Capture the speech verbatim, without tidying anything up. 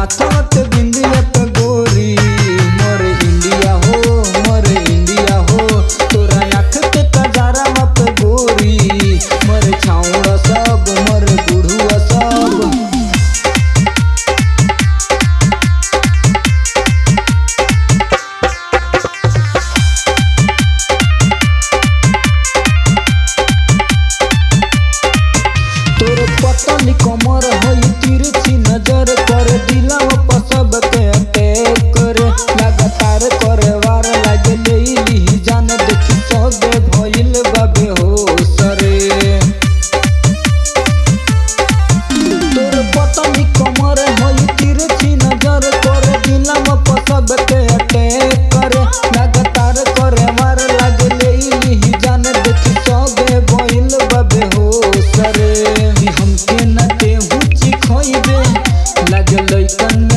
माथा पे बिंदिया पे गोरी मोर इंडिया हो मोर इंडिया हो तोरा आँख पे कजरा पे गोरी मोर छाउड़ा सब मोर बुढ़ुआ सब। तोर पतली कमर होई तिरछी नजर कर दिला पर सबके अटैक कर लगातार करे वार लागे लेली जान देखी सबे भइल बाबे होश रे। तोर पतली कमर होई तिरछी नजर कर दिला पर सबके अटैक कर लगातार करे वार लागे लेली जान देखी सबे भइल बाबे होश रे। हमके न ते हुची खोइबे लागे लइकन